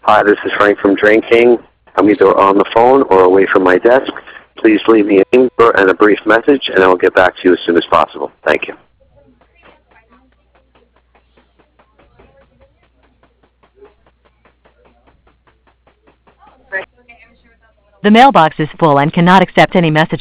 Hi, this is Frank from Drain King. I'm either on the phone or away from my desk. Please leave me a number and a brief message, and I will get back to you as soon as possible. Thank you. The mailbox is full and cannot accept any messages.